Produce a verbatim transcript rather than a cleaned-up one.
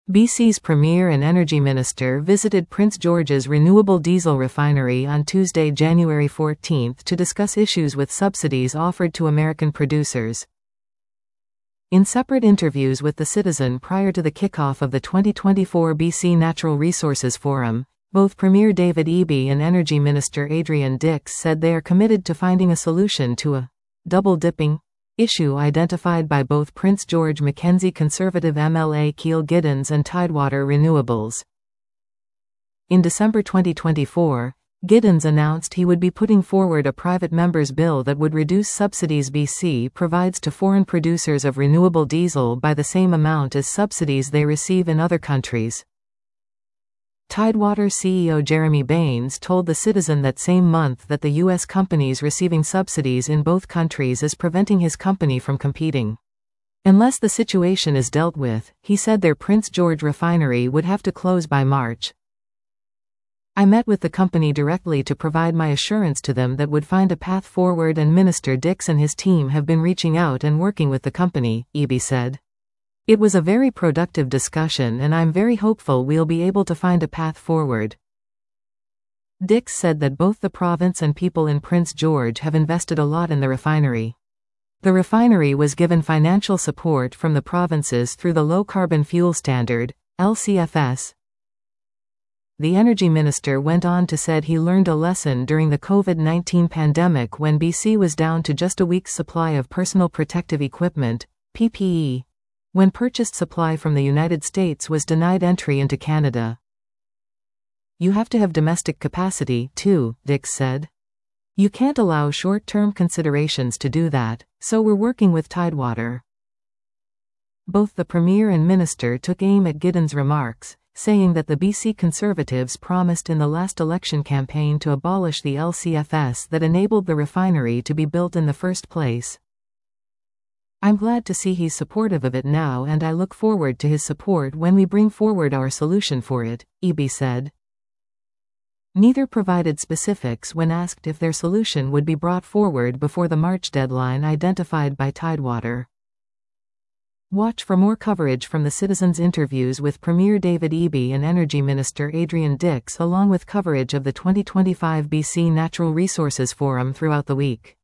B C's Premier and Energy Minister visited Prince George's renewable diesel refinery on Tuesday, January fourteenth, to discuss issues with subsidies offered to American producers. In separate interviews with The Citizen prior to the kickoff of the twenty twenty-four B C Natural Resources Forum, both Premier David Eby and Energy Minister Adrian Dix said they are committed to finding a solution to a double-dipping issue identified by both Prince George Mackenzie Conservative M L A Keel Giddens and Tidewater Renewables. In December twenty twenty-four, Giddens announced he would be putting forward a private member's bill that would reduce subsidies B C provides to foreign producers of renewable diesel by the same amount as subsidies they receive in other countries. Tidewater C E O Jeremy Baines told The Citizen that same month that the U S companies receiving subsidies in both countries is preventing his company from competing. Unless the situation is dealt with, he said their Prince George refinery would have to close by March. I met with the company directly to provide my assurance to them that would find a path forward, and Minister Dix and his team have been reaching out and working with the company, Eby said. It was a very productive discussion and I'm very hopeful we'll be able to find a path forward. Dix said that both the province and people in Prince George have invested a lot in the refinery. The refinery was given financial support from the provinces through the Low Carbon Fuel Standard, L C F S. The Energy Minister went on to said he learned a lesson during the COVID nineteen pandemic when B C was down to just a week's supply of personal protective equipment, P P E. When purchased supply from the United States was denied entry into Canada. You have to have domestic capacity, too, Dix said. You can't allow short-term considerations to do that, so we're working with Tidewater. Both the Premier and Minister took aim at Giddens' remarks, saying that the B C Conservatives promised in the last election campaign to abolish the L C F S that enabled the refinery to be built in the first place. I'm glad to see he's supportive of it now and I look forward to his support when we bring forward our solution for it, Eby said. Neither provided specifics when asked if their solution would be brought forward before the March deadline identified by Tidewater. Watch for more coverage from The Citizen's interviews with Premier David Eby and Energy Minister Adrian Dix, along with coverage of the twenty twenty-five B C Natural Resources Forum throughout the week.